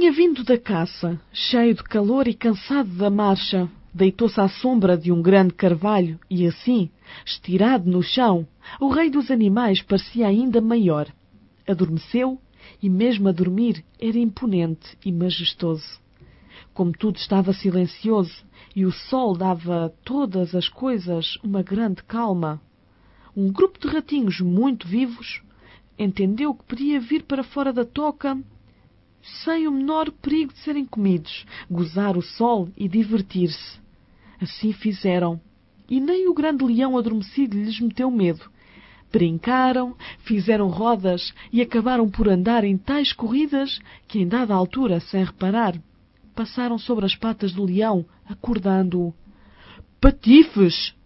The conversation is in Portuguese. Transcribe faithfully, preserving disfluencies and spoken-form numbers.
Tinha vindo da caça, cheio de calor e cansado da marcha. Deitou-se à sombra de um grande carvalho e assim, estirado no chão, o rei dos animais parecia ainda maior. Adormeceu e mesmo a dormir era imponente e majestoso. Como tudo estava silencioso e o sol dava a todas as coisas uma grande calma, um grupo de ratinhos muito vivos entendeu que podia vir para fora da toca sem o menor perigo de serem comidos, gozar o sol e divertir-se. Assim fizeram, e nem o grande leão adormecido lhes meteu medo. Brincaram, fizeram rodas e acabaram por andar em tais corridas que, em dada altura, sem reparar, passaram sobre as patas do leão, acordando-o. — Patifes!